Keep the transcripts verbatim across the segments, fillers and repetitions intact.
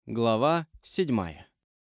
Глава седьмая.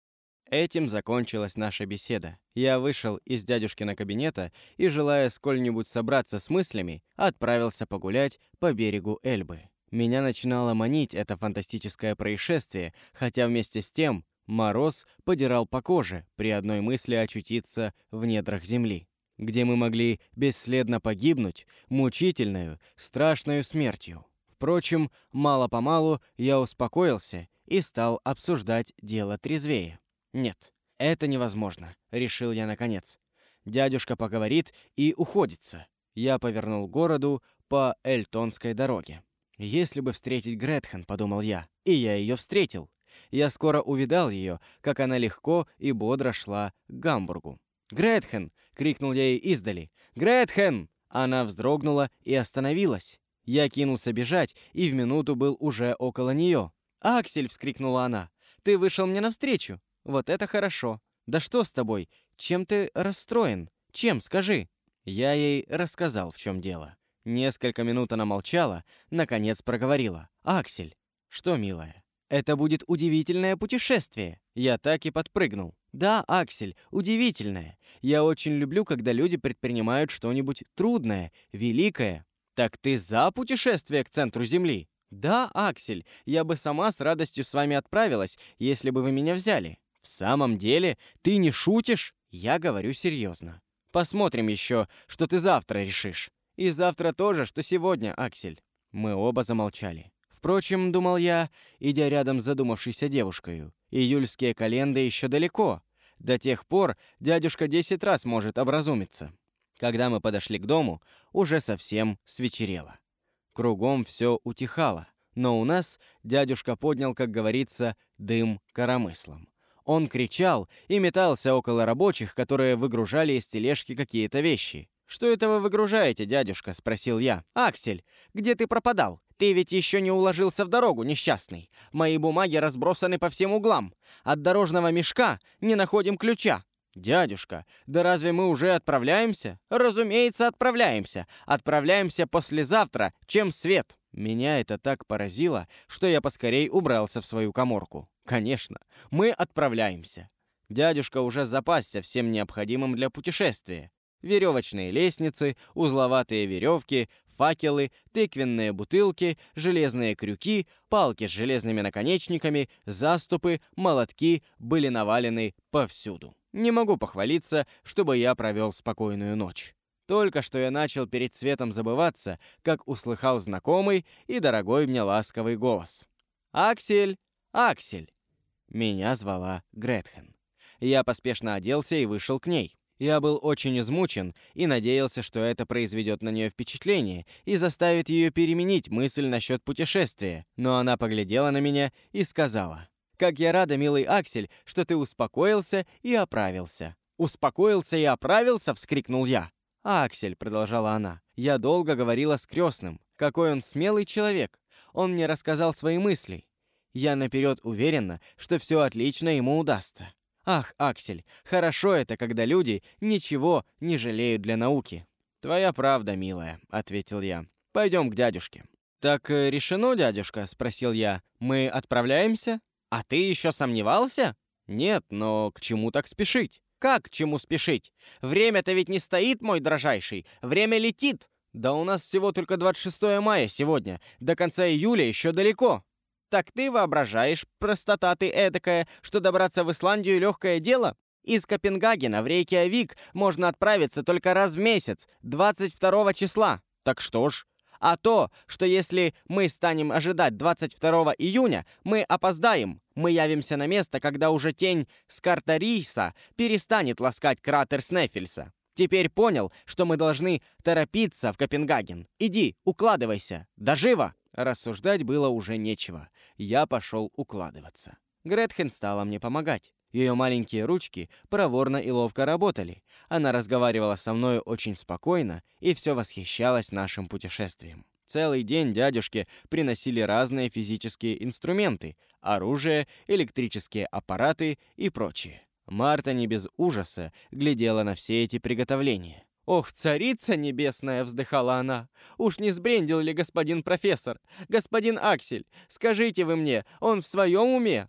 Этим закончилась наша беседа. Я вышел из дядюшкина кабинета и, желая сколь-нибудь собраться с мыслями, отправился погулять по берегу Эльбы. Меня начинало манить это фантастическое происшествие, хотя вместе с тем мороз подирал по коже при одной мысли очутиться в недрах земли, где мы могли бесследно погибнуть мучительную, страшную смертью. Впрочем, мало-помалу я успокоился и стал обсуждать дело трезвее. «Нет, это невозможно», — решил я наконец. Дядюшка поговорит и уходится. Я повернул к городу по Эльтонской дороге. «Если бы встретить Гретхен», — подумал я, и я ее встретил. Я скоро увидал ее, как она легко и бодро шла к Гамбургу. «Гретхен!» — крикнул я ей издали. «Гретхен!» Она вздрогнула и остановилась. Я кинулся бежать и в минуту был уже около нее. «Аксель!» — вскрикнула она. «Ты вышел мне навстречу! Вот это хорошо! Да что с тобой? Чем ты расстроен? Чем, скажи?» Я ей рассказал, в чем дело. Несколько минут она молчала, наконец проговорила. «Аксель!» «Что, милая?» «Это будет удивительное путешествие!» Я так и подпрыгнул. «Да, Аксель, удивительное. Я очень люблю, когда люди предпринимают что-нибудь трудное, великое». «Так ты за путешествие к центру Земли?» «Да, Аксель, я бы сама с радостью с вами отправилась, если бы вы меня взяли». «В самом деле? Ты не шутишь?» «Я говорю серьезно. Посмотрим еще, что ты завтра решишь. И завтра тоже, что сегодня, Аксель». Мы оба замолчали. Впрочем, думал я, идя рядом с задумавшейся девушкой, июльские календы еще далеко. До тех пор дядюшка десять раз может образумиться. Когда мы подошли к дому, уже совсем свечерело. Кругом все утихало, но у нас дядюшка поднял, как говорится, дым коромыслом. Он кричал и метался около рабочих, которые выгружали из тележки какие-то вещи. «Что это вы выгружаете, дядюшка?» — спросил я. «Аксель, где ты пропадал? Ты ведь еще не уложился в дорогу, несчастный. Мои бумаги разбросаны по всем углам. От дорожного мешка не находим ключа». «Дядюшка, да разве мы уже отправляемся?» «Разумеется, отправляемся. Отправляемся послезавтра, чем свет». Меня это так поразило, что я поскорей убрался в свою каморку. «Конечно, мы отправляемся». Дядюшка уже запасся всем необходимым для путешествия. Веревочные лестницы, узловатые веревки, факелы, тыквенные бутылки, железные крюки, палки с железными наконечниками, заступы, молотки были навалены повсюду. Не могу похвалиться, чтобы я провел спокойную ночь. Только что я начал перед светом забываться, как услыхал знакомый и дорогой мне ласковый голос. «Аксель! Аксель!» Меня звала Гретхен. Я поспешно оделся и вышел к ней. Я был очень измучен и надеялся, что это произведет на нее впечатление и заставит ее переменить мысль насчет путешествия. Но она поглядела на меня и сказала: «Как я рада, милый Аксель, что ты успокоился и оправился». «Успокоился и оправился?» — вскрикнул я. «Аксель», — продолжала она, — «я долго говорила с крестным. Какой он смелый человек. Он мне рассказал свои мысли. Я наперед уверена, что все отлично ему удастся. Ах, Аксель, хорошо это, когда люди ничего не жалеют для науки». «Твоя правда, милая», — ответил я. «Пойдем к дядюшке». «Так решено, дядюшка?» — спросил я. «Мы отправляемся?» «А ты еще сомневался?» «Нет, но к чему так спешить?» «Как к чему спешить? Время-то ведь не стоит, мой дрожайший. Время летит. Да у нас всего только двадцать шестое мая сегодня. До конца июля еще далеко». «Так ты воображаешь, простота ты эдакая, что добраться в Исландию легкое дело? Из Копенгагена в Рейкьявик можно отправиться только раз в месяц, двадцать второго числа. Так что ж? А то, что если мы станем ожидать двадцать второго июня, мы опоздаем. Мы явимся на место, когда уже тень Скартариса перестанет ласкать кратер Снефельса. Теперь понял, что мы должны торопиться в Копенгаген. Иди, укладывайся. Да живо!» Рассуждать было уже нечего. Я пошел укладываться. Гретхен стала мне помогать. Ее маленькие ручки проворно и ловко работали. Она разговаривала со мной очень спокойно и все восхищалась нашим путешествием. Целый день дядюшке приносили разные физические инструменты, оружие, электрические аппараты и прочее. Марта не без ужаса глядела на все эти приготовления. «Ох, царица небесная!» — вздыхала она. «Уж не сбрендил ли господин профессор? Господин Аксель, скажите вы мне, он в своем уме?»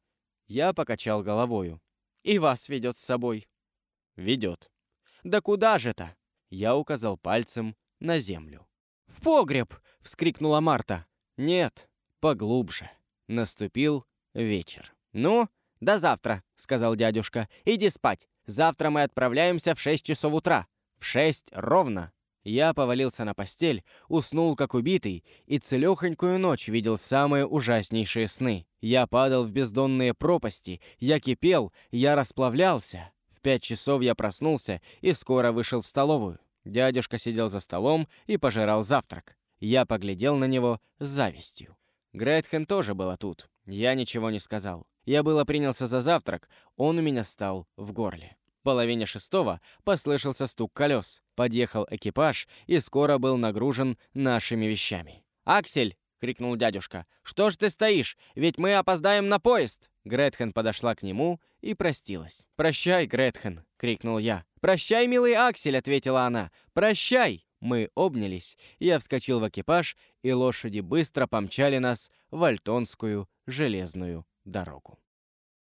Я покачал головою. «И вас ведет с собой». «Ведет». «Да куда же-то?» Я указал пальцем на землю. «В погреб!» — вскрикнула Марта. «Нет, поглубже». Наступил вечер. «Ну, до завтра», — сказал дядюшка. «Иди спать. Завтра мы отправляемся в шесть часов утра. В шесть ровно». Я повалился на постель, уснул как убитый и целехонькую ночь видел самые ужаснейшие сны. Я падал в бездонные пропасти, я кипел, я расплавлялся. В пять часов я проснулся и скоро вышел в столовую. Дядюшка сидел за столом и пожирал завтрак. Я поглядел на него с завистью. Гретхен тоже была тут. Я ничего не сказал. Я было принялся за завтрак, он у меня стал в горле. В половине шестого послышался стук колес. Подъехал экипаж и скоро был нагружен нашими вещами. «Аксель!» — крикнул дядюшка. «Что ж ты стоишь? Ведь мы опоздаем на поезд!» Гретхен подошла к нему и простилась. «Прощай, Гретхен!» — крикнул я. «Прощай, милый Аксель!» — ответила она. «Прощай!» Мы обнялись, я вскочил в экипаж, и лошади быстро помчали нас в Альтонскую железную дорогу.